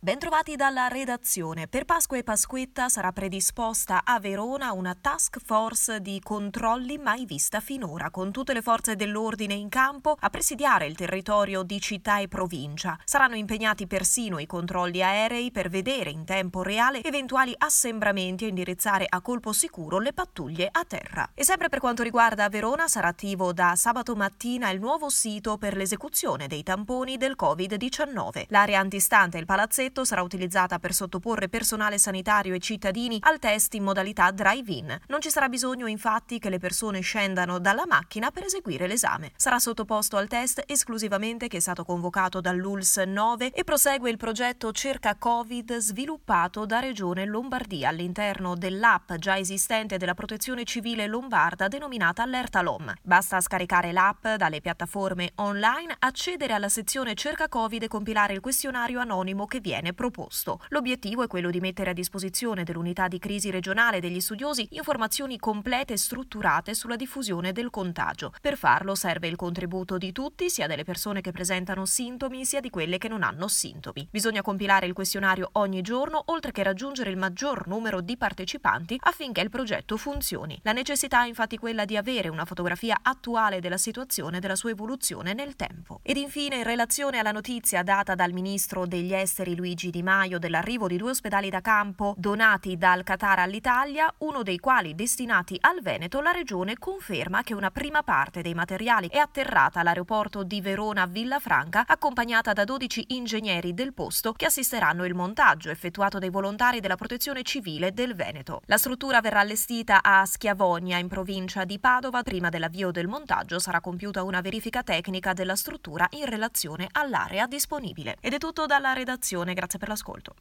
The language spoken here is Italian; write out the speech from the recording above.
Bentrovati dalla redazione. Per Pasqua e Pasquetta sarà predisposta a Verona una task force di controlli mai vista finora, con tutte le forze dell'ordine in campo a presidiare il territorio di città e provincia. Saranno impegnati persino i controlli aerei per vedere in tempo reale eventuali assembramenti e indirizzare a colpo sicuro le pattuglie a terra. E sempre per quanto riguarda Verona sarà attivo da sabato mattina il nuovo sito per l'esecuzione dei tamponi del Covid-19. L'area antistante il palazzetto sarà utilizzata per sottoporre personale sanitario e cittadini al test in modalità drive-in. Non ci sarà bisogno infatti che le persone scendano dalla macchina per eseguire l'esame. Sarà sottoposto al test esclusivamente chi è stato convocato dall'ULSS 9 e prosegue il progetto Cerca Covid sviluppato da Regione Lombardia all'interno dell'app già esistente della Protezione Civile Lombarda denominata Allerta LOM. Basta scaricare l'app dalle piattaforme online, accedere alla sezione Cerca Covid e compilare il questionario anonimo che viene proposto. L'obiettivo è quello di mettere a disposizione dell'unità di crisi regionale degli studiosi informazioni complete e strutturate sulla diffusione del contagio. Per farlo serve il contributo di tutti, sia delle persone che presentano sintomi sia di quelle che non hanno sintomi. Bisogna compilare il questionario ogni giorno, oltre che raggiungere il maggior numero di partecipanti affinché il progetto funzioni. La necessità è infatti quella di avere una fotografia attuale della situazione e della sua evoluzione nel tempo. Ed infine, in relazione alla notizia data dal ministro degli esteri Luigi Di Maio dell'arrivo di 2 ospedali da campo donati dal Qatar all'Italia, uno dei quali destinati al Veneto, la Regione conferma che una prima parte dei materiali è atterrata all'aeroporto di Verona Villafranca, accompagnata da 12 ingegneri del posto che assisteranno il montaggio effettuato dai volontari della Protezione Civile del Veneto. La struttura verrà allestita a Schiavonia, in provincia di Padova. Prima dell'avvio del montaggio sarà compiuta una verifica tecnica della struttura in relazione all'area disponibile. Ed è tutto dalla redazione. Grazie per l'ascolto.